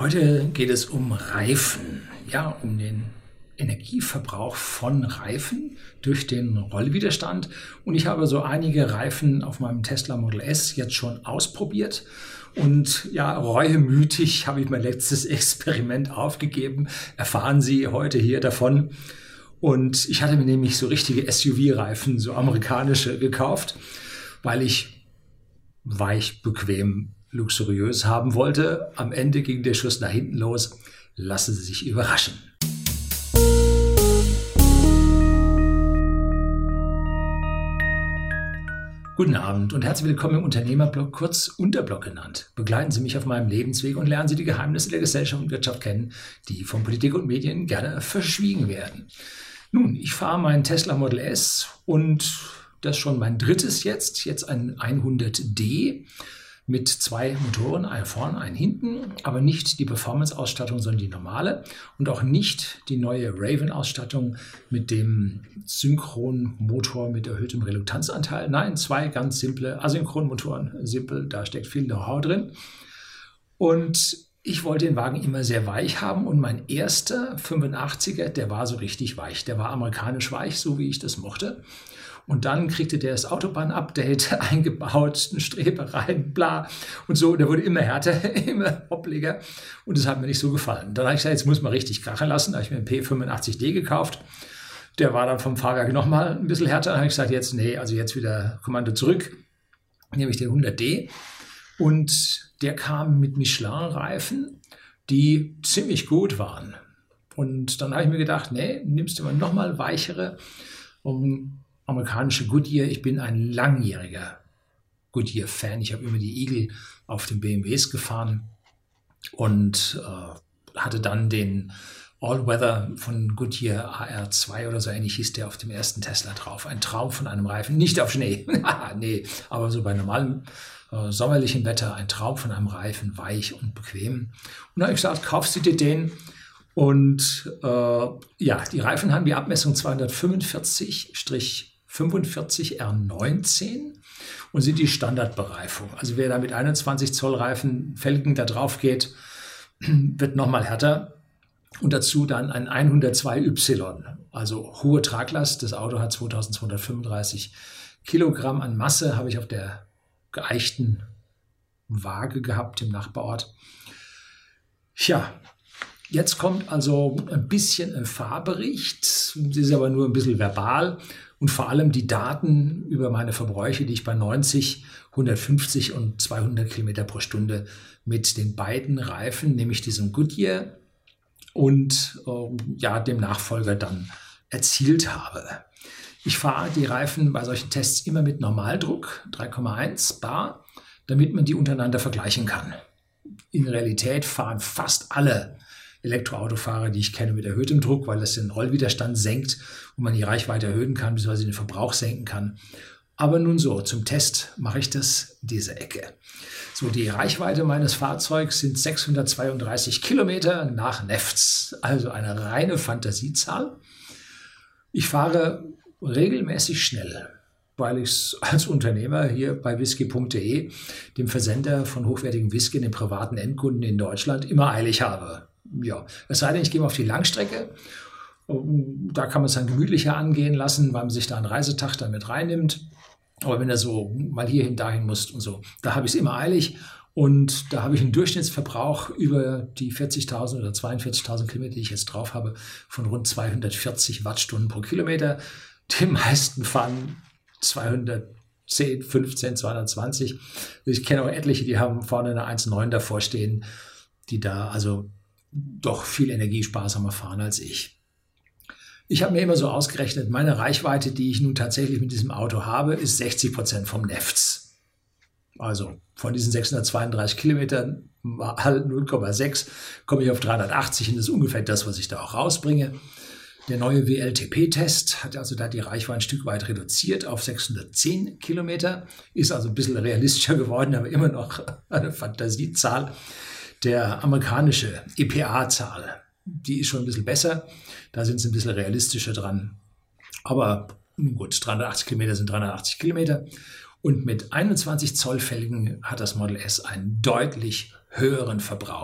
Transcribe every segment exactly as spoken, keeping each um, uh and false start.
Heute geht es um Reifen, ja, um den Energieverbrauch von Reifen durch den Rollwiderstand. Und ich habe so einige Reifen auf meinem Tesla Model S jetzt schon ausprobiert. Und ja, reuemütig habe ich mein letztes Experiment aufgegeben. Erfahren Sie heute hier davon. Und ich hatte mir nämlich so richtige S U V-Reifen, so amerikanische, gekauft, weil ich weich, bequem, luxuriös haben wollte. Am Ende ging der Schuss nach hinten los. Lassen Sie sich überraschen. Guten Abend und herzlich willkommen im Unternehmerblog, kurz Unterblog genannt. Begleiten Sie mich auf meinem Lebensweg und lernen Sie die Geheimnisse der Gesellschaft und Wirtschaft kennen, die von Politik und Medien gerne verschwiegen werden. Nun, ich fahre meinen Tesla Model S und das ist schon mein drittes jetzt, jetzt ein hundert D mit zwei Motoren, einen vorne, einen hinten, aber nicht die Performance-Ausstattung, sondern die normale und auch nicht die neue Raven-Ausstattung mit dem Synchronmotor mit erhöhtem Reluktanzanteil. Nein, zwei ganz simple Asynchronmotoren, simpel, da steckt viel Know-how drin. Und ich wollte den Wagen immer sehr weich haben und mein erster fünfundachtziger, der war so richtig weich, der war amerikanisch weich, so wie ich das mochte. Und dann kriegte der das Autobahn-Update eingebaut, eine Strebereien, bla und so. Der wurde immer härter, immer hoppliger und das hat mir nicht so gefallen. Dann habe ich gesagt, jetzt muss man richtig krachen lassen. Da habe ich mir einen P fünfundachtzig D gekauft. Der war dann vom Fahrwerk nochmal ein bisschen härter. Dann habe ich gesagt, jetzt, nee, also jetzt wieder Kommando zurück. Nehme ich den hundert D und der kam mit Michelin-Reifen, die ziemlich gut waren. Und dann habe ich mir gedacht, nee, nimmst du mal nochmal weichere, um amerikanische Goodyear. Ich bin ein langjähriger Goodyear-Fan. Ich habe immer die Eagle auf den B M Ws gefahren und äh, hatte dann den All-Weather von Goodyear A R zwei oder so ähnlich hieß der auf dem ersten Tesla drauf. Ein Traum von einem Reifen, nicht auf Schnee, nee, aber so bei normalem äh, sommerlichem Wetter, ein Traum von einem Reifen, weich und bequem. Und dann habe ich gesagt, kaufst du dir den? Und äh, ja, die Reifen haben die Abmessung zweihundertfünfundvierzig fünfundvierzig R neunzehn und sind die Standardbereifung. Also wer da mit einundzwanzig Zoll Reifen Felgen da drauf geht, wird nochmal härter. Und dazu dann ein hundertzwei Y, also hohe Traglast. Das Auto hat zweitausendzweihundertfünfunddreißig Kilogramm an Masse, habe ich auf der geeichten Waage gehabt im Nachbarort. Ja, jetzt kommt also ein bisschen ein Fahrbericht, es ist aber nur ein bisschen verbal und vor allem die Daten über meine Verbräuche, die ich bei neunzig, hundertfünfzig und zweihundert Kilometer pro Stunde mit den beiden Reifen, nämlich diesem Goodyear und äh, ja, dem Nachfolger dann erzielt habe. Ich fahre die Reifen bei solchen Tests immer mit Normaldruck, drei Komma eins bar, damit man die untereinander vergleichen kann. In Realität fahren fast alle Elektroautofahrer, die ich kenne, mit erhöhtem Druck, weil das den Rollwiderstand senkt und man die Reichweite erhöhen kann, beziehungsweise den Verbrauch senken kann. Aber nun so, zum Test mache ich das in dieser Ecke. So, die Reichweite meines Fahrzeugs sind sechshundertzweiunddreißig Kilometer nach Nefts, also eine reine Fantasiezahl. Ich fahre regelmäßig schnell, weil ich es als Unternehmer hier bei whisky punkt de, dem Versender von hochwertigem Whisky, den privaten Endkunden in Deutschland, immer eilig habe. Ja, es sei denn, ich gehe mal auf die Langstrecke. Da kann man es dann gemütlicher angehen lassen, weil man sich da einen Reisetag dann mit reinnimmt. Aber wenn er so mal hierhin, dahin muss und so, da habe ich es immer eilig. Und da habe ich einen Durchschnittsverbrauch über die vierzigtausend oder zweiundvierzigtausend Kilometer, die ich jetzt drauf habe, von rund zweihundertvierzig Wattstunden pro Kilometer. Die meisten fahren zweihundertzehn, fünfzehn, zweihundertzwanzig. Ich kenne auch etliche, die haben vorne eine eins Komma neun davor stehen, die da also doch viel energiesparsamer fahren als ich. Ich habe mir immer so ausgerechnet, meine Reichweite, die ich nun tatsächlich mit diesem Auto habe, ist sechzig Prozent vom Nefts. Also von diesen sechshundertzweiunddreißig Kilometern mal null Komma sechs komme ich auf dreihundertachtzig und das ist ungefähr das, was ich da auch rausbringe. Der neue W L T P-Test hat also da die Reichweite ein Stück weit reduziert auf sechshundertzehn Kilometer, ist also ein bisschen realistischer geworden, aber immer noch eine Fantasiezahl. Der amerikanische E P A-Zahl, die ist schon ein bisschen besser. Da sind sie ein bisschen realistischer dran. Aber gut, dreihundertachtzig Kilometer sind dreihundertachtzig Kilometer. Und mit einundzwanzig Zoll Felgen hat das Model S einen deutlich höheren Verbrauch.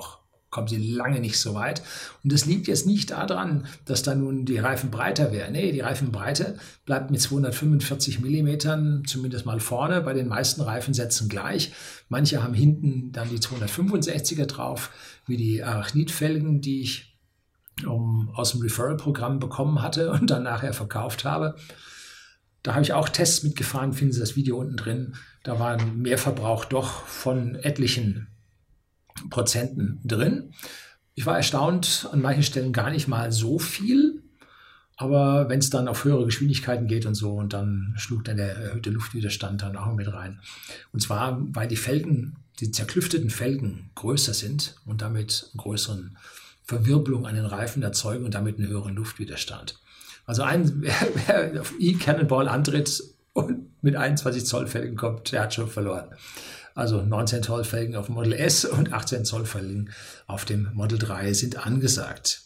kommen sie lange nicht so weit. Und das liegt jetzt nicht daran, dass da nun die Reifen breiter wären. Nee, die Reifenbreite bleibt mit zweihundertfünfundvierzig Millimetern zumindest mal vorne bei den meisten Reifensätzen gleich. Manche haben hinten dann die zweihundertfünfundsechziger drauf, wie die Arachnid-Felgen, die ich um, aus dem Referral-Programm bekommen hatte und dann nachher verkauft habe. Da habe ich auch Tests mitgefahren, finden Sie das Video unten drin. Da war ein Mehrverbrauch doch von etlichen Prozenten drin. Ich war erstaunt, an manchen Stellen gar nicht mal so viel, aber wenn es dann auf höhere Geschwindigkeiten geht und so, und dann schlug dann der erhöhte Luftwiderstand dann auch mit rein. Und zwar, weil die Felgen, die zerklüfteten Felgen größer sind und damit eine größere Verwirbelung an den Reifen erzeugen und damit einen höheren Luftwiderstand. Also ein, wer, wer auf E-Cannonball antritt und mit einundzwanzig Zoll Felgen kommt, der hat schon verloren. Also neunzehn Zoll Felgen auf dem Model S und achtzehn Zoll Felgen auf dem Model drei sind angesagt.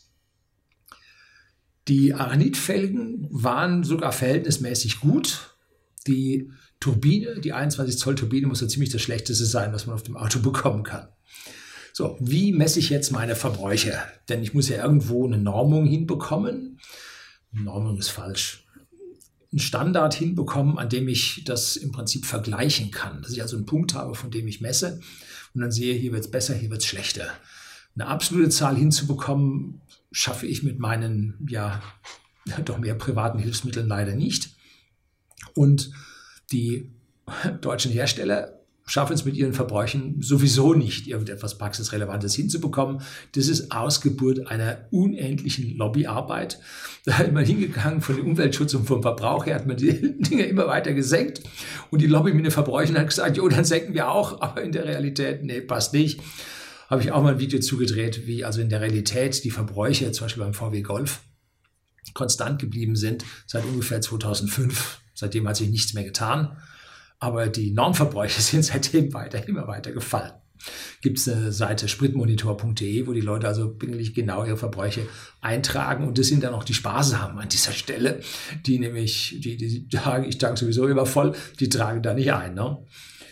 Die Arachnid-Felgen waren sogar verhältnismäßig gut. Die Turbine, die einundzwanzig Zoll Turbine muss so ziemlich das Schlechteste sein, was man auf dem Auto bekommen kann. So, wie messe ich jetzt meine Verbräuche? Denn ich muss ja irgendwo eine Normung hinbekommen. Normung ist falsch. Einen Standard hinbekommen, an dem ich das im Prinzip vergleichen kann. Dass ich also einen Punkt habe, von dem ich messe und dann sehe, hier wird es besser, hier wird es schlechter. Eine absolute Zahl hinzubekommen, schaffe ich mit meinen, ja, doch mehr privaten Hilfsmitteln leider nicht. Und die deutschen Hersteller schaffen es mit ihren Verbräuchen sowieso nicht, irgendetwas Praxisrelevantes hinzubekommen. Das ist Ausgeburt einer unendlichen Lobbyarbeit. Da hat man hingegangen von dem Umweltschutz und vom Verbrauch her, hat man die Dinge immer weiter gesenkt. Und die Lobby mit den Verbräuchen hat gesagt, jo, dann senken wir auch. Aber in der Realität, nee, passt nicht. Habe ich auch mal ein Video zugedreht, wie also in der Realität die Verbräuche, zum Beispiel beim V W Golf, konstant geblieben sind seit ungefähr zweitausendfünf. Seitdem hat sich nichts mehr getan. Aber die Normverbräuche sind seitdem weiter, immer weiter gefallen. Gibt es eine Seite spritmonitor punkt de, wo die Leute also wirklich genau ihre Verbräuche eintragen. Und das sind dann auch die Sparsamen an dieser Stelle, die nämlich, die, die tragen, ich tanke sowieso immer voll, die tragen da nicht ein. Ne?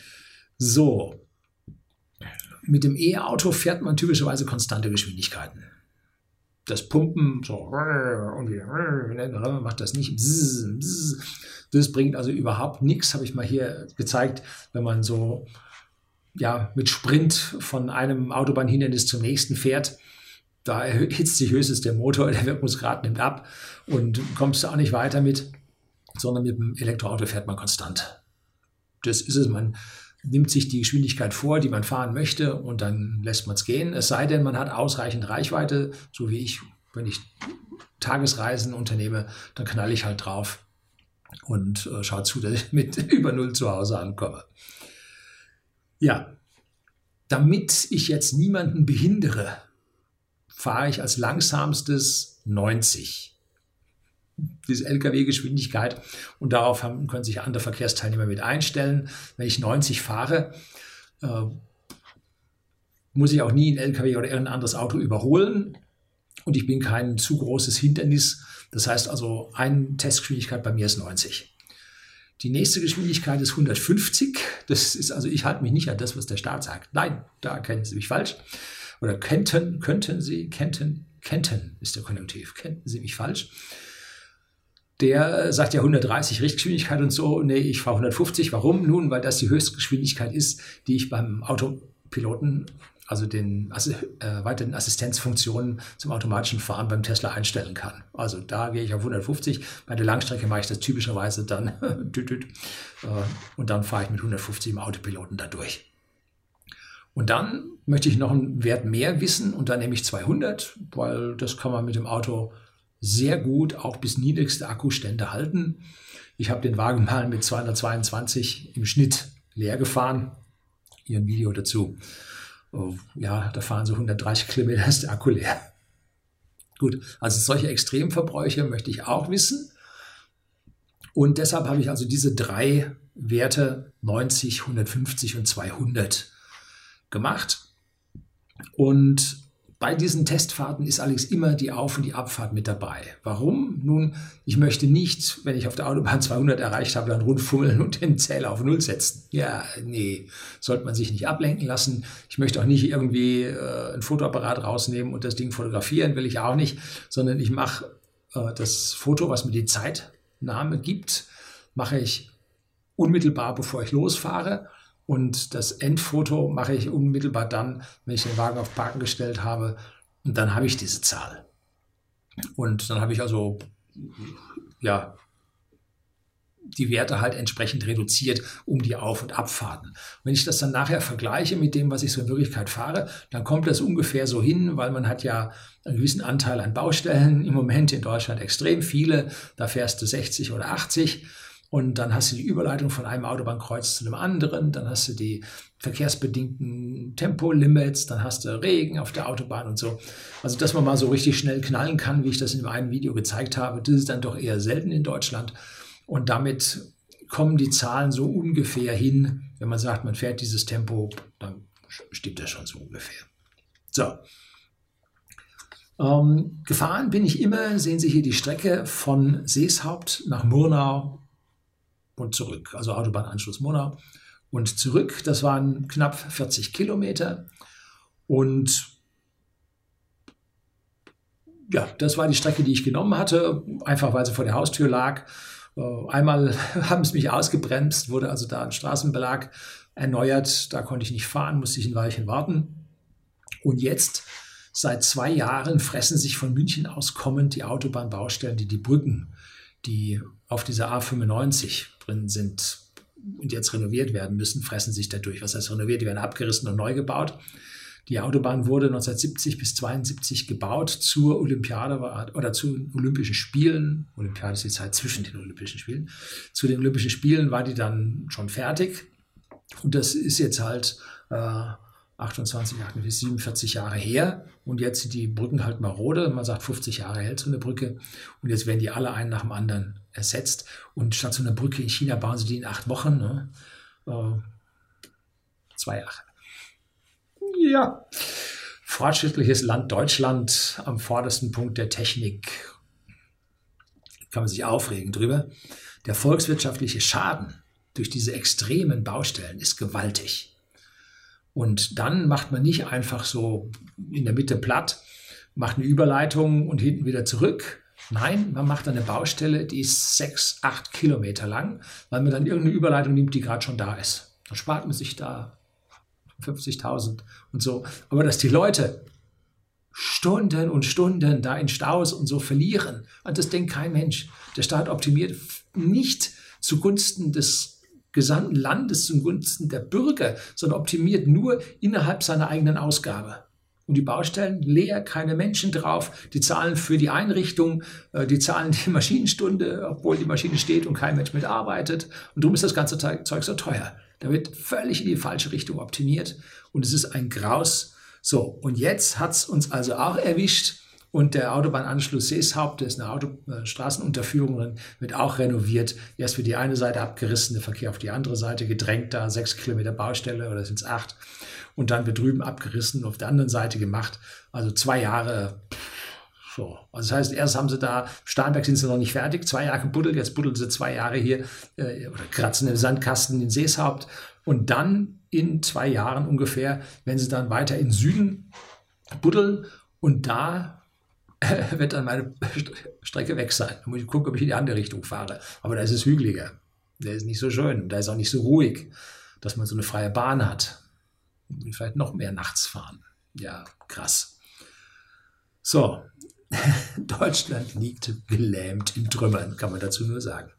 So, mit dem E-Auto fährt man typischerweise konstante Geschwindigkeiten. Das Pumpen, so, und wieder, macht das nicht. Das bringt also überhaupt nichts, habe ich mal hier gezeigt, wenn man so ja, mit Sprint von einem Autobahnhindernis zum nächsten fährt. Da erhitzt sich höchstens der Motor, der Wirkungsgrad nimmt ab und kommst du auch nicht weiter mit, sondern mit dem Elektroauto fährt man konstant. Das ist es, man nimmt sich die Geschwindigkeit vor, die man fahren möchte, und dann lässt man es gehen. Es sei denn, man hat ausreichend Reichweite, so wie ich, wenn ich Tagesreisen unternehme, dann knalle ich halt drauf und äh, schaue zu, dass ich mit über Null zu Hause ankomme. Ja, damit ich jetzt niemanden behindere, fahre ich als langsamstes neunzig. Diese L K W-Geschwindigkeit, und darauf haben, können sich andere Verkehrsteilnehmer mit einstellen. Wenn ich neunzig fahre, äh, muss ich auch nie ein L K W oder irgendein anderes Auto überholen, und ich bin kein zu großes Hindernis. Das heißt also, eine Testgeschwindigkeit bei mir ist neunzig. Die nächste Geschwindigkeit ist hundertfünfzig. Das ist also, ich halte mich nicht an das, was der Staat sagt. Nein, da kennen Sie mich falsch. Oder könnten, könnten Sie, könnten, könnten ist der Konjunktiv, könnten Sie mich falsch. Der sagt ja hundertdreißig Richtgeschwindigkeit und so. Nee, ich fahre hundertfünfzig. Warum? Nun, weil das die höchste Geschwindigkeit ist, die ich beim Autopiloten, also den äh, weiteren Assistenzfunktionen zum automatischen Fahren beim Tesla einstellen kann. Also da gehe ich auf hundertfünfzig. Bei der Langstrecke mache ich das typischerweise dann äh, und dann fahre ich mit hundertfünfzig im Autopiloten da durch. Und dann möchte ich noch einen Wert mehr wissen, und dann nehme ich zweihundert, weil das kann man mit dem Auto sehr gut auch bis niedrigste Akkustände halten. Ich habe den Wagen mal mit zweihundertzweiundzwanzig im Schnitt leer gefahren. Hier ein Video dazu. Oh, ja, da fahren so hundertdreißig Kilometer, ist der Akku leer. Gut, also solche Extremverbräuche möchte ich auch wissen. Und deshalb habe ich also diese drei Werte neunzig, hundertfünfzig und zweihundert gemacht. Und Bei diesen Testfahrten ist allerdings immer die Auf- und die Abfahrt mit dabei. Warum? Nun, ich möchte nicht, wenn ich auf der Autobahn zweihundert erreicht habe, dann rundfummeln und den Zähler auf Null setzen. Ja, nee, sollte man sich nicht ablenken lassen. Ich möchte auch nicht irgendwie äh, ein Fotoapparat rausnehmen und das Ding fotografieren, will ich auch nicht, sondern ich mache äh, das Foto, was mir die Zeitnahme gibt, mache ich unmittelbar, bevor ich losfahre. Und das Endfoto mache ich unmittelbar dann, wenn ich den Wagen auf Parken gestellt habe. Und dann habe ich diese Zahl. Und dann habe ich also ja, die Werte halt entsprechend reduziert um die Auf- und Abfahrten. Wenn ich das dann nachher vergleiche mit dem, was ich so in Wirklichkeit fahre, dann kommt das ungefähr so hin, weil man hat ja einen gewissen Anteil an Baustellen. Im Moment in Deutschland extrem viele. Da fährst du sechzig oder achtzig. Und dann hast du die Überleitung von einem Autobahnkreuz zu einem anderen, dann hast du die verkehrsbedingten Tempolimits, dann hast du Regen auf der Autobahn und so. Also, dass man mal so richtig schnell knallen kann, wie ich das in einem Video gezeigt habe, das ist dann doch eher selten in Deutschland. Und damit kommen die Zahlen so ungefähr hin. Wenn man sagt, man fährt dieses Tempo, dann stimmt das schon so ungefähr. So. Ähm, gefahren bin ich immer, sehen Sie hier die Strecke von Seeshaupt nach Murnau und zurück, also Autobahnanschluss Murnau und zurück. Das waren knapp vierzig Kilometer und ja, das war die Strecke, die ich genommen hatte, einfach weil sie vor der Haustür lag. Einmal haben sie mich ausgebremst, wurde also da ein Straßenbelag erneuert, da konnte ich nicht fahren, musste ich ein Weilchen warten. Und jetzt, seit zwei Jahren, fressen sich von München aus kommend die Autobahnbaustellen, die die Brücken, die auf dieser A fünfundneunzig drin sind und jetzt renoviert werden müssen, fressen sich dadurch. Was heißt renoviert? Die werden abgerissen und neu gebaut. Die Autobahn wurde neunzehnhundertsiebzig bis zweiundsiebzig gebaut zur Olympiade oder zu den Olympischen Spielen. Olympiade ist die Zeit zwischen den Olympischen Spielen. Zu den Olympischen Spielen war die dann schon fertig. Und das ist jetzt halt äh, achtundzwanzig, achtundvierzig, siebenundvierzig Jahre her. Und jetzt sind die Brücken halt marode. Man sagt, fünfzig Jahre hält so eine Brücke. Und jetzt werden die alle einen nach dem anderen ersetzt. Und statt so einer Brücke in China bauen sie die in acht Wochen. Ne? Äh, zwei Jahre. Ja. Fortschrittliches Land Deutschland am vordersten Punkt der Technik. Kann man sich aufregen drüber. Der volkswirtschaftliche Schaden durch diese extremen Baustellen ist gewaltig. Und dann macht man nicht einfach so in der Mitte platt, macht eine Überleitung und hinten wieder zurück. Nein, man macht eine Baustelle, die ist sechs, acht Kilometer lang, weil man dann irgendeine Überleitung nimmt, die gerade schon da ist. Dann spart man sich da fünfzigtausend und so. Aber dass die Leute Stunden und Stunden da in Staus und so verlieren, und das denkt kein Mensch. Der Staat optimiert nicht zugunsten des gesamten Landes, zugunsten der Bürger, sondern optimiert nur innerhalb seiner eigenen Ausgabe. Und die Baustellen leer, keine Menschen drauf, die zahlen für die Einrichtung, die zahlen die Maschinenstunde, obwohl die Maschine steht und kein Mensch mitarbeitet. Und darum ist das ganze Zeug so teuer. Da wird völlig in die falsche Richtung optimiert und es ist ein Graus. So, und jetzt hat es uns also auch erwischt und der Autobahnanschluss Seeshaupt, das ist eine Auto, äh, Straßenunterführung, wird auch renoviert. Erst wird die eine Seite abgerissen, der Verkehr auf die andere Seite gedrängt, da sechs Kilometer Baustelle oder sind es acht. Und dann wird drüben abgerissen, auf der anderen Seite gemacht. Also zwei Jahre. So. Also das heißt, erst haben sie da, Starnberg sind sie noch nicht fertig, zwei Jahre gebuddelt, jetzt buddeln sie zwei Jahre hier äh, oder kratzen im Sandkasten in Seeshaupt. Und dann in zwei Jahren ungefähr, wenn sie dann weiter in Süden buddeln und da äh, wird dann meine Strecke weg sein. Da muss ich gucken, ob ich in die andere Richtung fahre. Aber da ist es hügeliger. Der ist nicht so schön. Da ist auch nicht so ruhig, dass man so eine freie Bahn hat. Und vielleicht noch mehr nachts fahren. Ja, krass. So, Deutschland liegt gelähmt in Trümmern, kann man dazu nur sagen.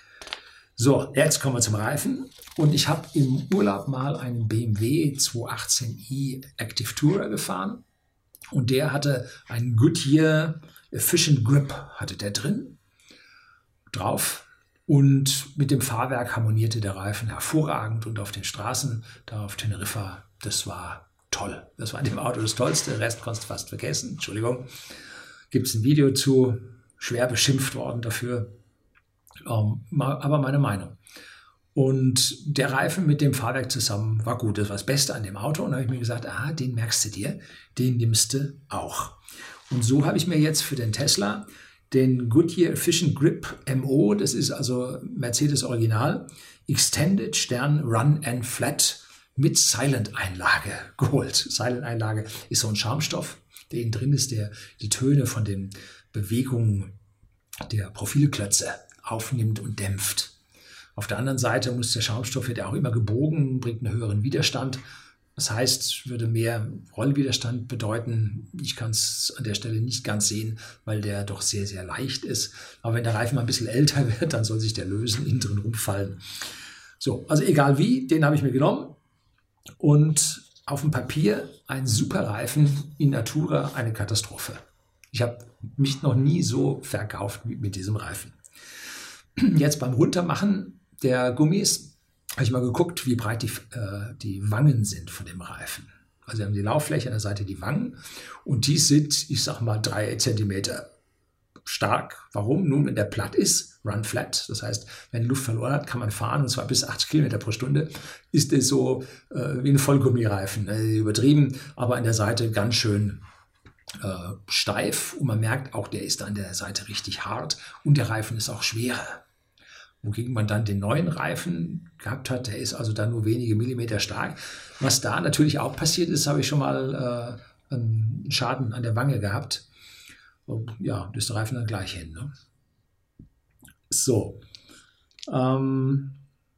So, jetzt kommen wir zum Reifen. Und ich habe im Urlaub mal einen B M W zweihundertachtzehn i Active Tourer gefahren. Und der hatte einen Goodyear Efficient Grip, hatte der drin, drauf. Und mit dem Fahrwerk harmonierte der Reifen hervorragend. Und auf den Straßen, da auf Teneriffa, das war toll. Das war in dem Auto das Tollste. Den Rest konntest du fast vergessen. Entschuldigung. Gibt es ein Video zu, schwer beschimpft worden dafür. Um, aber meine Meinung. Und der Reifen mit dem Fahrwerk zusammen war gut. Das war das Beste an dem Auto. Und da habe ich mir gesagt, ah, den merkst du dir, den nimmst du auch. Und so habe ich mir jetzt für den Tesla den Goodyear Efficient Grip M O, das ist also Mercedes Original, Extended Stern Run and Flat mit Silent-Einlage geholt. Silent-Einlage ist so ein Schaumstoff, der innen drin ist, der die Töne von den Bewegungen der Profilklötze aufnimmt und dämpft. Auf der anderen Seite muss der Schaumstoff, wird ja auch immer gebogen, bringt einen höheren Widerstand. Das heißt, würde mehr Rollwiderstand bedeuten. Ich kann es an der Stelle nicht ganz sehen, weil der doch sehr, sehr leicht ist. Aber wenn der Reifen mal ein bisschen älter wird, dann soll sich der lösen, innen drin rumfallen. So, also egal wie, den habe ich mir genommen. Und auf dem Papier ein super Reifen, in Natura eine Katastrophe. Ich habe mich noch nie so verkauft wie mit diesem Reifen. Jetzt beim Runtermachen der Gummis habe ich mal geguckt, wie breit die, äh, die Wangen sind von dem Reifen. Also wir haben die Lauffläche an der Seite, die Wangen. Und die sind, ich sag mal, drei Zentimeter stark. Warum? Nun, wenn der platt ist, run flat, das heißt, wenn Luft verloren hat, kann man fahren, und zwar bis achtzig Kilometer pro Stunde, ist es so äh, wie ein Vollgummireifen. Äh, übertrieben, aber an der Seite ganz schön äh, steif. Und man merkt auch, der ist an der Seite richtig hart. Und der Reifen ist auch schwerer. Wogegen man dann den neuen Reifen gehabt hat, der ist also dann nur wenige Millimeter stark. Was da natürlich auch passiert ist, habe ich schon mal äh, einen Schaden an der Wange gehabt. Und ja, das ist der Reifen dann gleich hin. Ne? So. Ähm,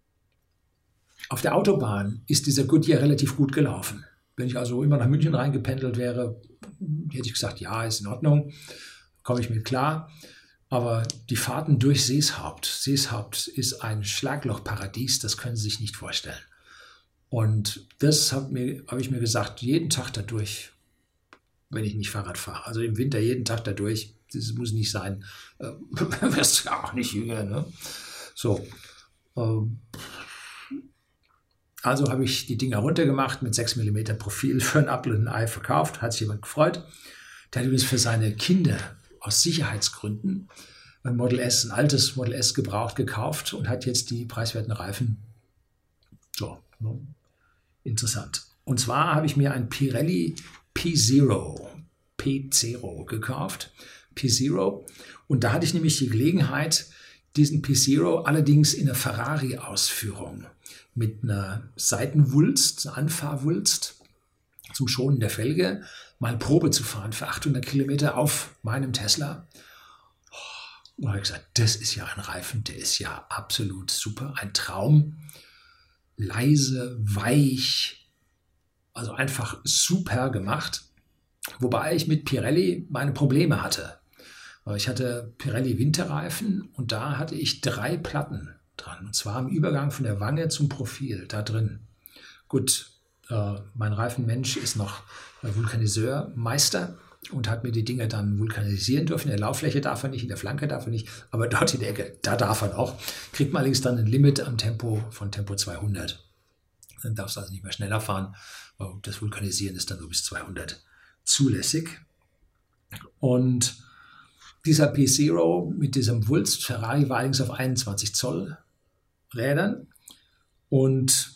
auf der Autobahn ist dieser Goodyear relativ gut gelaufen. Wenn ich also immer nach München reingependelt wäre, hätte ich gesagt, ja, ist in Ordnung, komme ich mit klar. Aber die Fahrten durch Seeshaupt, Seeshaupt ist ein Schlaglochparadies, das können Sie sich nicht vorstellen. Und das habe mir, hab ich mir gesagt, jeden Tag dadurch, wenn ich nicht Fahrrad fahre. Also im Winter jeden Tag dadurch, das muss nicht sein. Äh, wirst du auch nicht jünger, ne? So. Ähm, also habe ich die Dinger runtergemacht mit sechs Millimeter Profil für ein Apfel und ein Ei verkauft. Hat sich jemand gefreut. Der hat übrigens für seine Kinder aus Sicherheitsgründen ein Model S, ein altes Model S gebraucht gekauft und hat jetzt die preiswerten Reifen. So, ne? Interessant. Und zwar habe ich mir ein Pirelli P Zero, P Zero gekauft. P Zero. Und da hatte ich nämlich die Gelegenheit, diesen P Zero allerdings in einer Ferrari-Ausführung mit einer Seitenwulst, einer Anfahrwulst zum Schonen der Felge, mal Probe zu fahren für achthundert Kilometer auf meinem Tesla. Und da habe ich gesagt, das ist ja ein Reifen, der ist ja absolut super, ein Traum. Leise, weich, also einfach super gemacht. Wobei ich mit Pirelli meine Probleme hatte. Ich hatte Pirelli Winterreifen und da hatte ich drei Platten dran. Und zwar im Übergang von der Wange zum Profil, da drin. Gut, äh, mein Reifenmensch ist noch Vulkaniseur-Meister und hat mir die Dinger dann vulkanisieren dürfen. In der Lauffläche darf er nicht, in der Flanke darf er nicht, aber dort in der Ecke, da darf er noch. Kriegt man allerdings dann ein Limit am Tempo von Tempo zweihundert. Dann darfst du also nicht mehr schneller fahren. Das Vulkanisieren ist dann nur bis zweihundert zulässig. Und dieser P Zero mit diesem Wulst Ferrari war allerdings auf einundzwanzig Zoll Rädern und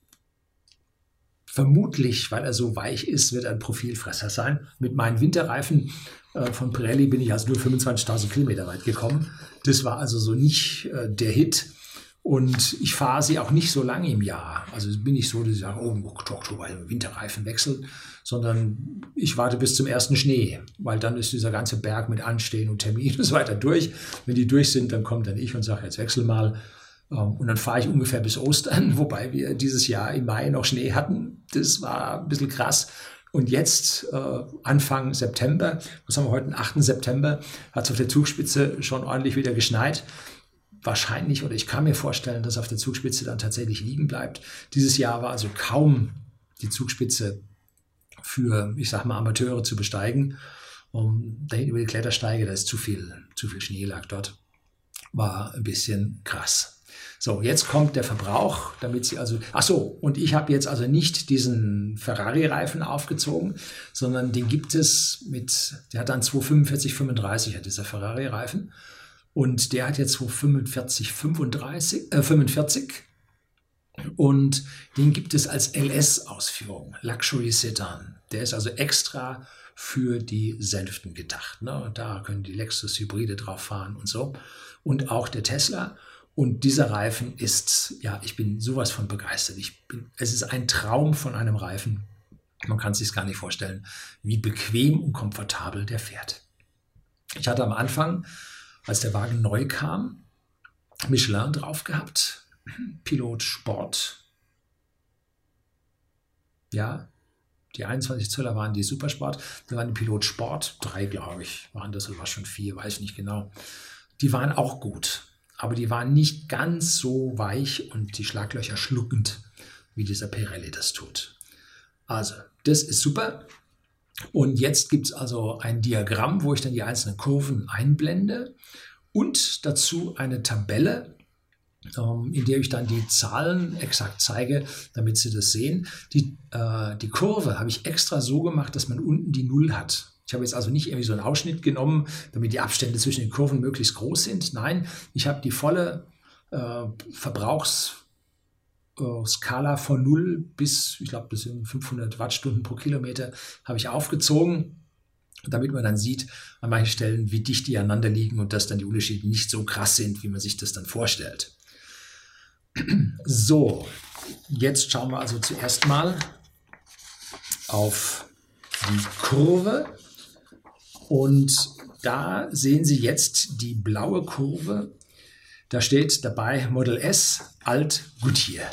vermutlich, weil er so weich ist, wird er ein Profilfresser sein. Mit meinen Winterreifen äh, von Pirelli bin ich also nur fünfundzwanzigtausend Kilometer weit gekommen. Das war also so nicht äh, der Hit. Und ich fahre sie auch nicht so lange im Jahr. Also bin ich so, dass ich sage, oh, Oktober, Winterreifen wechseln, sondern ich warte bis zum ersten Schnee, weil dann ist dieser ganze Berg mit Anstehen und Termin und so weiter durch. Wenn die durch sind, dann kommt dann ich und sage, jetzt wechsel mal. Und dann fahre ich ungefähr bis Ostern, wobei wir dieses Jahr im Mai noch Schnee hatten. Das war ein bisschen krass. Und jetzt, äh, Anfang September, was haben wir heute, den achten September, hat es auf der Zugspitze schon ordentlich wieder geschneit. Wahrscheinlich, oder ich kann mir vorstellen, dass auf der Zugspitze dann tatsächlich liegen bleibt. Dieses Jahr war also kaum die Zugspitze für, ich sag mal, Amateure zu besteigen. Um, dahin über die Klettersteige, da ist zu viel, zu viel Schnee lag dort. War ein bisschen krass. So, jetzt kommt der Verbrauch, damit Sie also, ach so, und ich habe jetzt also nicht diesen Ferrari-Reifen aufgezogen, sondern den gibt es mit, der hat dann zwei fünfundvierzig fünfunddreißig, hat dieser Ferrari-Reifen. Und der hat jetzt zwei fünfundvierzig fünfunddreißig, äh, fünfundvierzig Und den gibt es als L S-Ausführung, Luxury Sedan. Der ist also extra für die Senften gedacht. Ne? Da können die Lexus-Hybride drauf fahren und so. Und auch der Tesla. Und dieser Reifen ist, ja, ich bin sowas von begeistert. Ich bin, es ist ein Traum von einem Reifen. Man kann es sich gar nicht vorstellen, wie bequem und komfortabel der fährt. Ich hatte am Anfang, als der Wagen neu kam, Michelin drauf gehabt. Pilot Sport. Ja, die einundzwanzig Zöller waren die Supersport. Da waren die Pilot Sport, drei glaube ich, waren das oder war schon vier, weiß ich nicht genau. Die waren auch gut, aber die waren nicht ganz so weich und die Schlaglöcher schluckend, wie dieser Pirelli das tut. Also, das ist super. Und jetzt gibt es also ein Diagramm, wo ich dann die einzelnen Kurven einblende und dazu eine Tabelle, in der ich dann die Zahlen exakt zeige, damit Sie das sehen. Die, äh, die Kurve habe ich extra so gemacht, dass man unten die Null hat. Ich habe jetzt also nicht irgendwie so einen Ausschnitt genommen, damit die Abstände zwischen den Kurven möglichst groß sind. Nein, ich habe die volle äh, Verbrauchsskala von null bis, ich glaube, das sind fünfhundert Wattstunden pro Kilometer, habe ich aufgezogen, damit man dann sieht an manchen Stellen, wie dicht die aneinander liegen und dass dann die Unterschiede nicht so krass sind, wie man sich das dann vorstellt. So, jetzt schauen wir also zuerst mal auf die Kurve und da sehen Sie jetzt die blaue Kurve. Da steht dabei Model S, alt, Goodyear.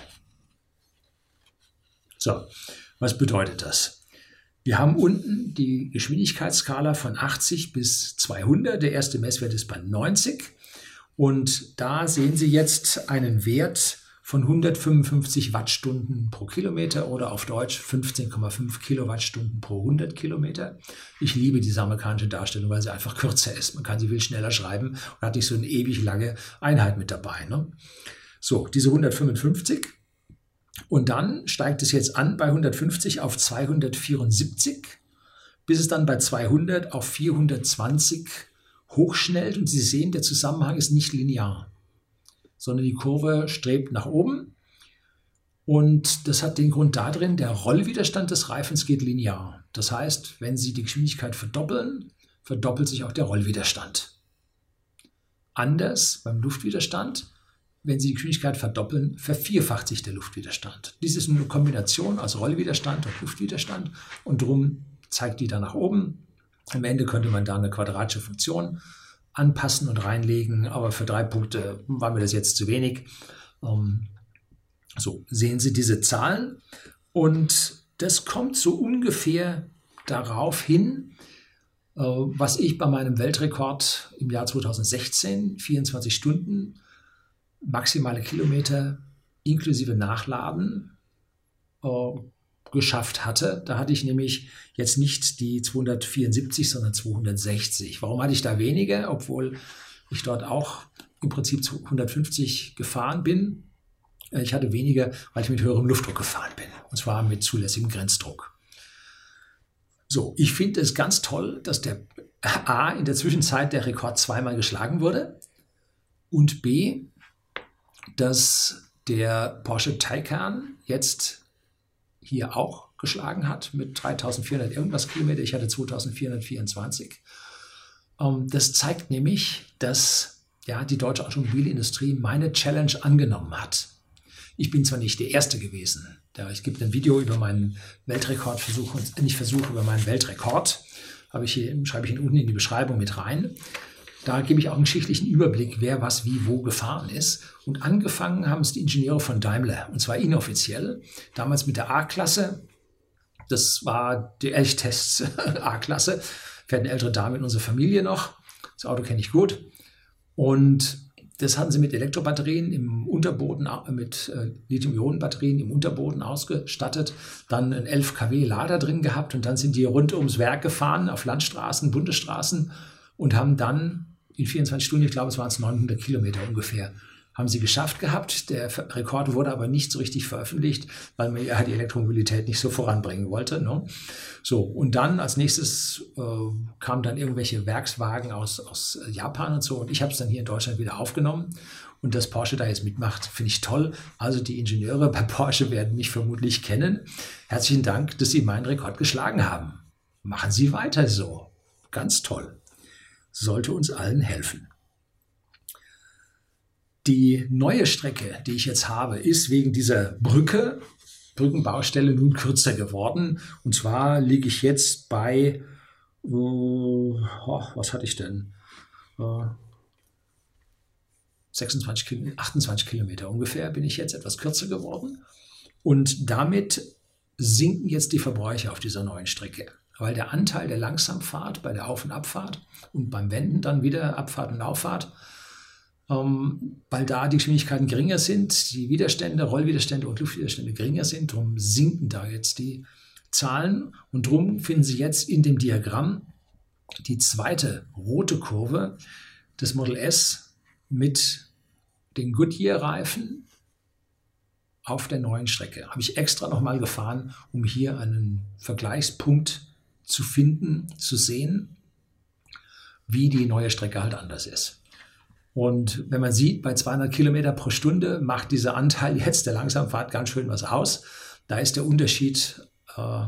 So, was bedeutet das? Wir haben unten die Geschwindigkeitsskala von achtzig bis zweihundert. Der erste Messwert ist bei neunzig. Und da sehen Sie jetzt einen Wert von hundertfünfundfünfzig Wattstunden pro Kilometer oder auf Deutsch fünfzehn Komma fünf Kilowattstunden pro hundert Kilometer. Ich liebe diese amerikanische Darstellung, weil sie einfach kürzer ist. Man kann sie viel schneller schreiben und hat nicht so eine ewig lange Einheit mit dabei. Ne? So, diese hundertfünfundfünfzig. Und dann steigt es jetzt an bei hundertfünfzig auf zweihundertvierundsiebzig, bis es dann bei zweihundert auf vierhundertzwanzig hochschnellt. Und Sie sehen, der Zusammenhang ist nicht linear, sondern die Kurve strebt nach oben. Und das hat den Grund darin, der Rollwiderstand des Reifens geht linear. Das heißt, wenn Sie die Geschwindigkeit verdoppeln, verdoppelt sich auch der Rollwiderstand. Anders beim Luftwiderstand, wenn Sie die Geschwindigkeit verdoppeln, vervierfacht sich der Luftwiderstand. Dies ist eine Kombination aus Rollwiderstand und Luftwiderstand und darum zeigt die da nach oben. Am Ende könnte man da eine quadratische Funktion anpassen und reinlegen, aber für drei Punkte war mir das jetzt zu wenig. Ähm, so, sehen Sie diese Zahlen und das kommt so ungefähr darauf hin, äh, was ich bei meinem Weltrekord im Jahr zweitausendsechzehn, vierundzwanzig Stunden, maximale Kilometer inklusive Nachladen, äh, geschafft hatte. Da hatte ich nämlich jetzt nicht die zweihundertvierundsiebzig, sondern zweihundertsechzig. Warum hatte ich da weniger, obwohl ich dort auch im Prinzip hundertfünfzig gefahren bin? Ich hatte weniger, weil ich mit höherem Luftdruck gefahren bin, und zwar mit zulässigem Grenzdruck. So, ich finde es ganz toll, dass der A in der Zwischenzeit der Rekord zweimal geschlagen wurde und B, dass der Porsche Taycan jetzt hier auch geschlagen hat mit dreitausendvierhundert irgendwas Kilometer. Ich hatte zweitausendvierhundertvierundzwanzig. Das zeigt nämlich, dass ja, die deutsche Automobilindustrie meine Challenge angenommen hat. Ich bin zwar nicht der Erste gewesen. Es gibt ein Video über meinen Weltrekordversuch, nicht Versuch, über meinen Weltrekord. Habe ich hier, schreibe ich ihn unten in die Beschreibung mit rein. Da gebe ich auch einen geschichtlichen Überblick, wer was wie wo gefahren ist. Und angefangen haben es die Ingenieure von Daimler, und zwar inoffiziell. Damals mit der A-Klasse. Das war die Elchtests A-Klasse. Fährt eine ältere Dame in unserer Familie noch. Das Auto kenne ich gut. Und das hatten sie mit Elektrobatterien im Unterboden, mit äh, Lithium-Ionen-Batterien im Unterboden ausgestattet. Dann einen elf Kilowatt Lader drin gehabt. Und dann sind die rund ums Werk gefahren, auf Landstraßen, Bundesstraßen. Und haben dann in vierundzwanzig Stunden, ich glaube, es waren es neunhundert Kilometer ungefähr, haben sie geschafft gehabt. Der Rekord wurde aber nicht so richtig veröffentlicht, weil man ja die Elektromobilität nicht so voranbringen wollte. Ne? So, und dann als nächstes äh, kamen dann irgendwelche Werkswagen aus, aus Japan und so. Und ich habe es dann hier in Deutschland wieder aufgenommen Und dass Porsche da jetzt mitmacht, finde ich toll. Also die Ingenieure bei Porsche werden mich vermutlich kennen. Herzlichen Dank, dass Sie meinen Rekord geschlagen haben. Machen Sie weiter so. Ganz toll. Sollte uns allen helfen. Die neue Strecke, die ich jetzt habe, ist wegen dieser Brücke, Brückenbaustelle nun kürzer geworden. Und zwar liege ich jetzt bei, uh, oh, was hatte ich denn? Uh, sechsundzwanzig, achtundzwanzig Kilometer ungefähr bin ich jetzt etwas kürzer geworden. Und damit sinken jetzt die Verbräuche auf dieser neuen Strecke, weil der Anteil der Langsamfahrt bei der Auf- und Abfahrt und beim Wenden dann wieder Abfahrt und Auffahrt, ähm, weil da die Geschwindigkeiten geringer sind, die Widerstände, Rollwiderstände und Luftwiderstände geringer sind, darum sinken da jetzt die Zahlen und darum finden Sie jetzt in dem Diagramm die zweite rote Kurve des Model S mit den Goodyear-Reifen auf der neuen Strecke. Habe ich extra nochmal gefahren, um hier einen Vergleichspunkt zu finden, zu sehen, wie die neue Strecke halt anders ist. Und wenn man sieht, bei zweihundert Kilometer pro Stunde macht dieser Anteil jetzt der Langsamfahrt ganz schön was aus. Da ist der Unterschied, äh,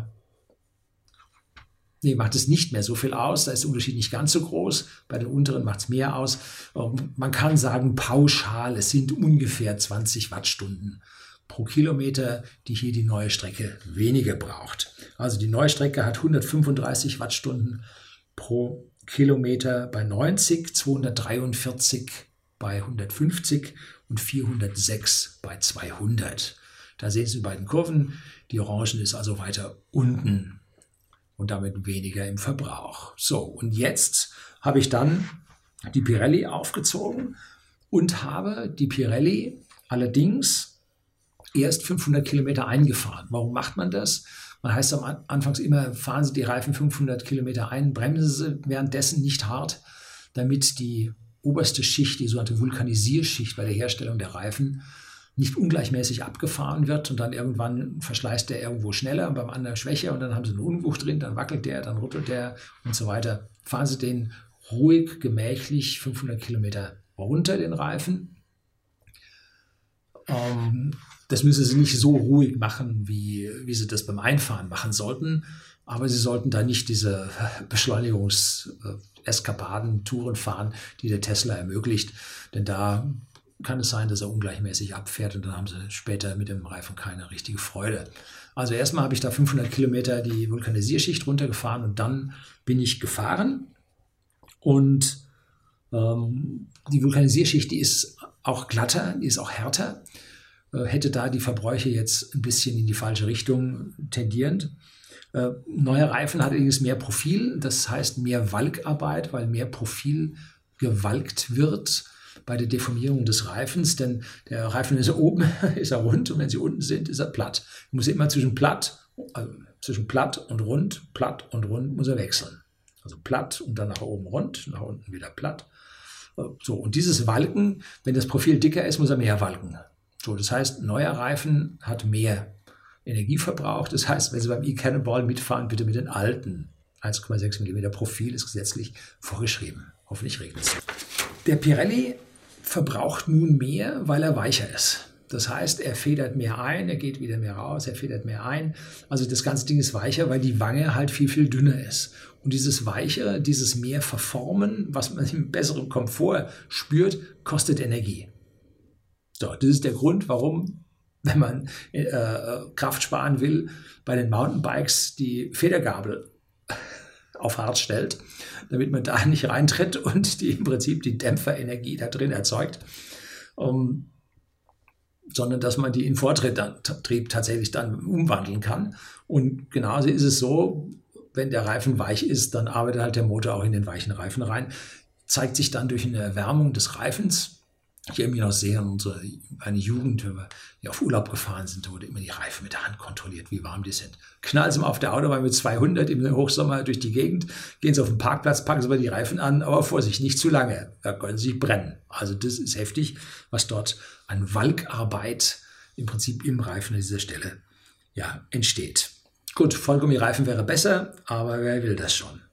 nee, macht es nicht mehr so viel aus. Da ist der Unterschied nicht ganz so groß. Bei den unteren macht es mehr aus. Ähm, man kann sagen, pauschal, es sind ungefähr zwanzig Wattstunden pro Kilometer, die hier die neue Strecke weniger braucht. Also die neue Strecke hat hundertfünfunddreißig Wattstunden pro Kilometer bei neunzig, zweihundertdreiundvierzig bei hundertfünfzig und vierhundertsechs bei zweihundert. Da sehen Sie die beiden Kurven. Die Orangen ist also weiter unten und damit weniger im Verbrauch. So, und jetzt habe ich dann die Pirelli aufgezogen und habe die Pirelli allerdings erst fünfhundert Kilometer eingefahren. Warum macht man das? Man heißt am Anfang immer, fahren Sie die Reifen fünfhundert Kilometer ein, bremsen Sie währenddessen nicht hart, damit die oberste Schicht, die sogenannte Vulkanisierschicht bei der Herstellung der Reifen, nicht ungleichmäßig abgefahren wird und dann irgendwann verschleißt der irgendwo schneller und beim anderen schwächer und dann haben Sie einen Unwucht drin, dann wackelt der, dann rüttelt der und so weiter. Fahren Sie den ruhig, gemächlich fünfhundert Kilometer runter, den Reifen. Ähm, Das müssen Sie nicht so ruhig machen, wie, wie Sie das beim Einfahren machen sollten. Aber Sie sollten da nicht diese Beschleunigungs-Eskapaden, Touren fahren, die der Tesla ermöglicht. Denn da kann es sein, dass er ungleichmäßig abfährt und dann haben Sie später mit dem Reifen keine richtige Freude. Also erstmal habe ich da fünfhundert Kilometer die Vulkanisierschicht runtergefahren und dann bin ich gefahren. Und ähm, die Vulkanisierschicht, die ist auch glatter, die ist auch härter. Hätte da die Verbräuche jetzt ein bisschen in die falsche Richtung tendierend. Äh, neuer Reifen hat allerdings mehr Profil, das heißt mehr Walkarbeit, weil mehr Profil gewalkt wird bei der Deformierung des Reifens, denn der Reifen ist er oben, ist er rund und wenn Sie unten sind, ist er platt. Er muss immer zwischen platt, also zwischen platt und rund, platt und rund muss er wechseln. Also platt und dann nach oben rund, nach unten wieder platt. So, und dieses Walken, wenn das Profil dicker ist, muss er mehr walken. So, das heißt, neuer Reifen hat mehr Energieverbrauch. Das heißt, wenn Sie beim E-Cannonball mitfahren, bitte mit den alten. eins Komma sechs Millimeter Profil ist gesetzlich vorgeschrieben. Hoffentlich regnet es. Der Pirelli verbraucht nun mehr, weil er weicher ist. Das heißt, er federt mehr ein, er geht wieder mehr raus, er federt mehr ein. Also das ganze Ding ist weicher, weil die Wange halt viel, viel dünner ist. Und dieses Weichere, dieses mehr Verformen, was man im besseren Komfort spürt, kostet Energie. So, das ist der Grund, warum, wenn man äh, Kraft sparen will, bei den Mountainbikes die Federgabel auf hart stellt, damit man da nicht reintritt und die im Prinzip die Dämpferenergie da drin erzeugt, um, sondern dass man die in Vortrieb tatsächlich dann umwandeln kann. Und genauso ist es so, wenn der Reifen weich ist, dann arbeitet halt der Motor auch in den weichen Reifen rein, zeigt sich dann durch eine Erwärmung des Reifens. Ich erinnere mich noch sehr an unsere eine Jugend, wenn wir auf Urlaub gefahren sind, wurde immer die Reifen mit der Hand kontrolliert, wie warm die sind. Knallen Sie mal auf der Autobahn mit zweihundert im Hochsommer durch die Gegend, gehen Sie auf den Parkplatz, packen Sie mal die Reifen an, aber Vorsicht, nicht zu lange, da können Sie sich brennen. Also das ist heftig, was dort an Walkarbeit im Prinzip im Reifen an dieser Stelle ja, entsteht. Gut, Vollgummireifen wäre besser, aber wer will das schon?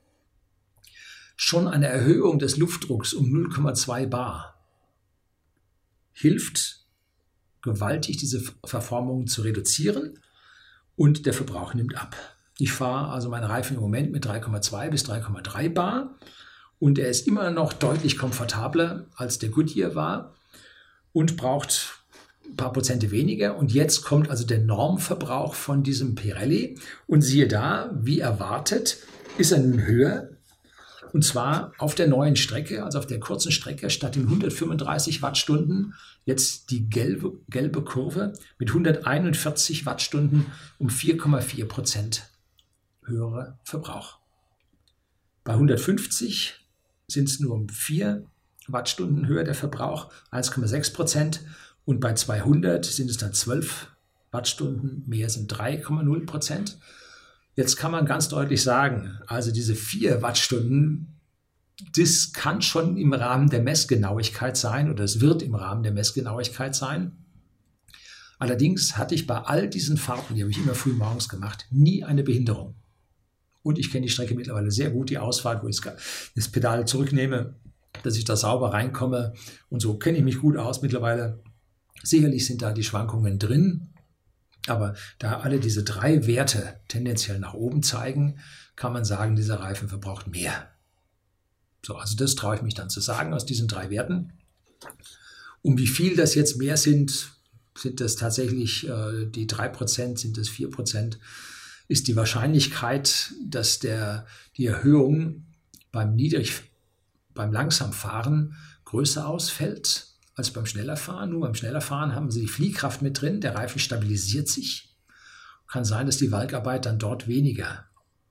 Schon eine Erhöhung des Luftdrucks um null Komma zwei Bar hilft gewaltig, diese Verformung zu reduzieren und der Verbrauch nimmt ab. Ich fahre also meinen Reifen im Moment mit drei Komma zwei bis drei Komma drei Bar und er ist immer noch deutlich komfortabler als der Goodyear war und braucht ein paar Prozente weniger. Und jetzt kommt also der Normverbrauch von diesem Pirelli und siehe da, wie erwartet, ist er nun höher. Und zwar auf der neuen Strecke, also auf der kurzen Strecke, statt den hundertfünfunddreißig Wattstunden, jetzt die gelbe, gelbe Kurve mit hunderteinundvierzig Wattstunden um vier Komma vier Prozent höherer Verbrauch. Bei hundertfünfzig sind es nur um vier Wattstunden höher der Verbrauch, eins Komma sechs Prozent. Und bei zweihundert sind es dann zwölf Wattstunden, mehr sind drei Komma null Prozent. Jetzt kann man ganz deutlich sagen, also diese vier Wattstunden, das kann schon im Rahmen der Messgenauigkeit sein oder es wird im Rahmen der Messgenauigkeit sein. Allerdings hatte ich bei all diesen Fahrten, die habe ich immer früh morgens gemacht, nie eine Behinderung. Und ich kenne die Strecke mittlerweile sehr gut, die Ausfahrt, wo ich das Pedal zurücknehme, dass ich da sauber reinkomme. Und so kenne ich mich gut aus mittlerweile. Sicherlich sind da die Schwankungen drin. Aber da alle diese drei Werte tendenziell nach oben zeigen, kann man sagen, dieser Reifen verbraucht mehr. So, also das traue ich mich dann zu sagen aus diesen drei Werten. Um wie viel das jetzt mehr sind, sind das tatsächlich äh, die drei Prozent, sind das vier Prozent, ist die Wahrscheinlichkeit, dass der, die Erhöhung beim Niedrig, beim Langsamfahren größer ausfällt als beim Schnellerfahren. Nur beim Schnellerfahren haben Sie die Fliehkraft mit drin, der Reifen stabilisiert sich. Kann sein, dass die Walkarbeit dann dort weniger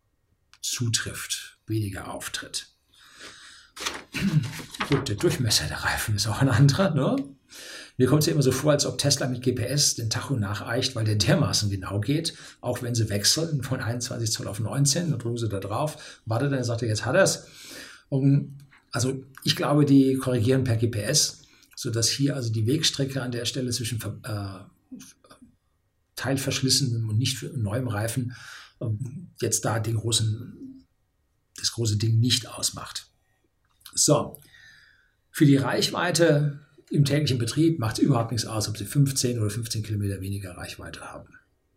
zutrifft, weniger auftritt. Gut, der Durchmesser der Reifen ist auch ein anderer. Ne? Mir kommt es ja immer so vor, als ob Tesla mit G P S den Tacho nacheicht, weil der dermaßen genau geht, auch wenn sie wechseln von einundzwanzig Zoll auf neunzehn, dann drücken sie da drauf, wartet, dann sagt er, jetzt hat er es. Also ich glaube, die korrigieren per G P S, sodass hier also die Wegstrecke an der Stelle zwischen äh, teilverschlissenem und nicht neuem Reifen äh, jetzt da den großen, das große Ding nicht ausmacht. So, für die Reichweite im täglichen Betrieb macht es überhaupt nichts aus, ob Sie fünfzehn oder fünfzehn Kilometer weniger Reichweite haben.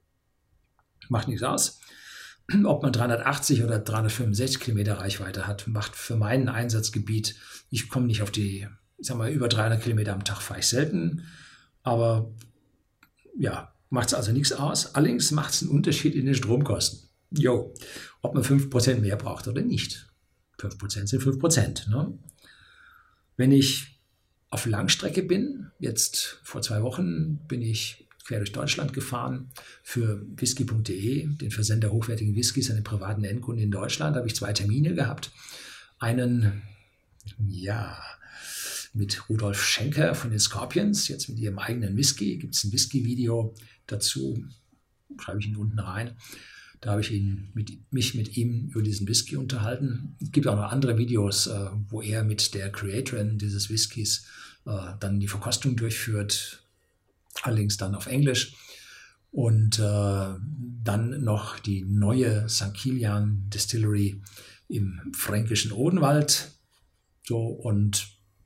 Macht nichts aus. Ob man dreihundertachtzig oder dreihundertfünfundsechzig Kilometer Reichweite hat, macht für mein Einsatzgebiet, ich komme nicht auf die, ich sag mal, über dreihundert Kilometer am Tag fahre ich selten, aber ja, macht es also nichts aus. Allerdings macht es einen Unterschied in den Stromkosten. Jo, ob man fünf Prozent mehr braucht oder nicht. fünf Prozent sind fünf Prozent. Ne? Wenn ich auf Langstrecke bin, jetzt vor zwei Wochen bin ich quer durch Deutschland gefahren für whisky punkt de, den Versender hochwertigen Whiskys an den privaten Endkunden in Deutschland. Da habe ich zwei Termine gehabt. Einen, ja, mit Rudolf Schenker von den Scorpions, jetzt mit ihrem eigenen Whisky. Gibt es ein Whisky-Video dazu, schreibe ich ihn unten rein. Da habe ich ihn mit, mich mit ihm über diesen Whisky unterhalten. Es gibt auch noch andere Videos, äh, wo er mit der Creatorin dieses Whiskys äh, dann die Verkostung durchführt, allerdings dann auf Englisch. Und äh, dann noch die neue Sankt Kilian Distillery im fränkischen Odenwald. So, und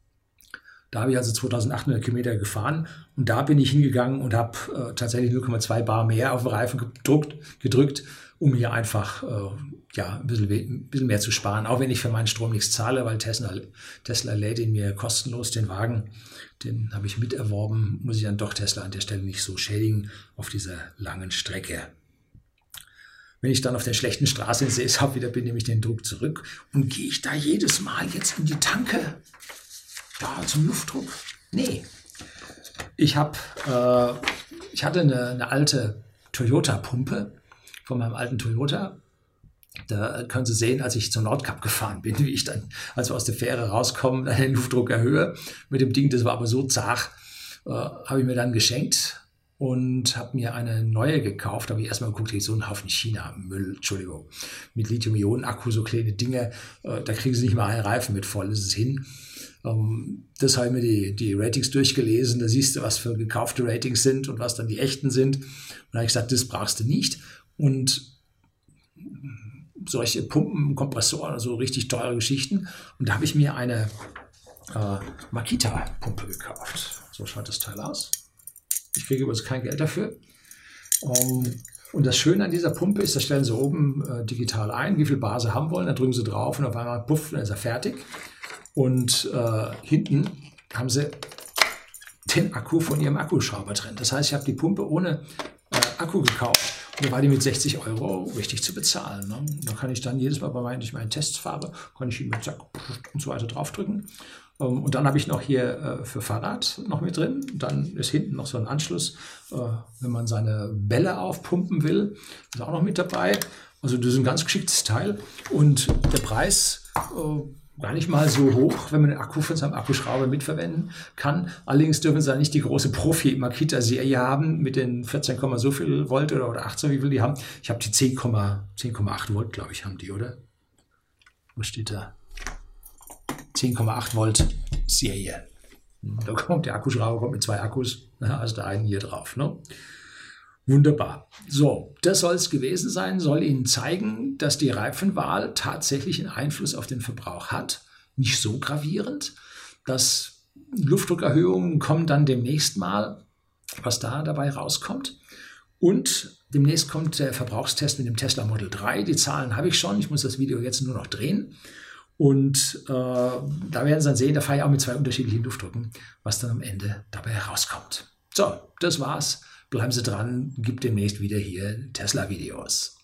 da habe ich also zweitausendachthundert Kilometer gefahren und da bin ich hingegangen und habe äh, tatsächlich null Komma zwei Bar mehr auf den Reifen gedruckt, gedrückt, um hier einfach äh, ja, ein bisschen, ein bisschen mehr zu sparen. Auch wenn ich für meinen Strom nichts zahle, weil Tesla, Tesla lädt ihn mir kostenlos, den Wagen, den habe ich miterworben, muss ich dann doch Tesla an der Stelle nicht so schädigen auf dieser langen Strecke. Wenn ich dann auf der schlechten Straße in Seeshaupt wieder bin, nehme ich den Druck zurück und gehe ich da jedes Mal jetzt in die Tanke. Da zum Luftdruck? Nee. Ich, hab, äh, ich hatte eine, eine alte Toyota-Pumpe von meinem alten Toyota. Da können Sie sehen, als ich zum Nordkap gefahren bin, wie ich dann, als wir aus der Fähre rauskommen, den Luftdruck erhöhe. Mit dem Ding, das war aber so zart, äh, habe ich mir dann geschenkt und habe mir eine neue gekauft. Da habe ich erstmal geguckt, hier ist so ein Haufen China-Müll, Entschuldigung, mit Lithium-Ionen-Akku, so kleine Dinge, äh, da kriegen Sie nicht mal einen Reifen mit voll, das ist hin. Das habe ich mir die, die Ratings durchgelesen, da siehst du, was für gekaufte Ratings sind und was dann die echten sind. Und da habe ich gesagt, das brauchst du nicht. Und solche Pumpen, Kompressoren, so richtig teure Geschichten. Und da habe ich mir eine äh, Makita-Pumpe gekauft. So schaut das Teil aus. Ich kriege übrigens kein Geld dafür. Um, und das Schöne an dieser Pumpe ist, da stellen Sie oben äh, digital ein, wie viel Bar Sie haben wollen, dann drücken Sie drauf und auf einmal puff, dann ist er fertig. Und äh, hinten haben Sie den Akku von Ihrem Akkuschrauber drin. Das heißt, ich habe die Pumpe ohne äh, Akku gekauft. Und da war die mit sechzig Euro richtig zu bezahlen. Ne? Da kann ich dann jedes Mal, wenn ich meinen Tests fahre, kann ich ihn mit zack und so weiter draufdrücken. Um, und dann habe ich noch hier äh, für Fahrrad noch mit drin. Dann ist hinten noch so ein Anschluss, äh, wenn man seine Bälle aufpumpen will. Ist auch noch mit dabei. Also das ist ein ganz geschicktes Teil. Und der Preis äh, gar nicht mal so hoch, wenn man den Akku von seinem Akkuschrauber mitverwenden kann. Allerdings dürfen Sie da nicht die große Profi-Makita-Serie haben mit den vierzehn, so viel Volt oder, oder achtzehn, wie viel die haben. Ich habe die zehn Komma acht Volt, glaube ich, haben die, oder? Was steht da? zehn Komma acht Volt Serie. Da kommt der Akkuschrauber kommt mit zwei Akkus, also der einen hier drauf. Ne? Wunderbar. So, das soll es gewesen sein, soll Ihnen zeigen, dass die Reifenwahl tatsächlich einen Einfluss auf den Verbrauch hat. Nicht so gravierend. Das Luftdruckerhöhungen kommen dann demnächst mal, was da dabei rauskommt. Und demnächst kommt der Verbrauchstest mit dem Tesla Model drei. Die Zahlen habe ich schon. Ich muss das Video jetzt nur noch drehen. Und äh, da werden Sie dann sehen, da fahre ich auch mit zwei unterschiedlichen Luftdrucken, was dann am Ende dabei herauskommt. So, das war's. Bleiben Sie dran, gibt demnächst wieder hier Tesla-Videos.